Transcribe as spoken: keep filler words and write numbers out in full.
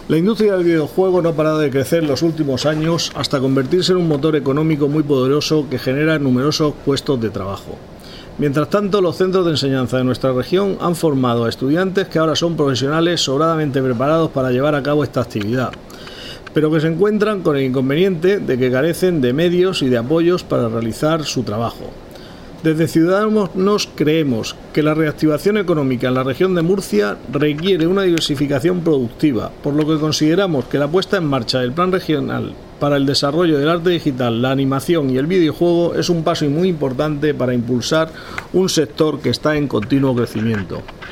La industria del videojuego no ha parado de crecer en los últimos años hasta convertirse en un motor económico muy poderoso que genera numerosos puestos de trabajo. Mientras tanto, los centros de enseñanza de nuestra región han formado a estudiantes que ahora son profesionales sobradamente preparados para llevar a cabo esta actividad, pero que se encuentran con el inconveniente de que carecen de medios y de apoyos para realizar su trabajo. Desde Ciudadanos creemos que la reactivación económica en la región de Murcia requiere una diversificación productiva, por lo que consideramos que la puesta en marcha del Plan Regional para el desarrollo del arte digital, la animación y el videojuego es un paso muy importante para impulsar un sector que está en continuo crecimiento.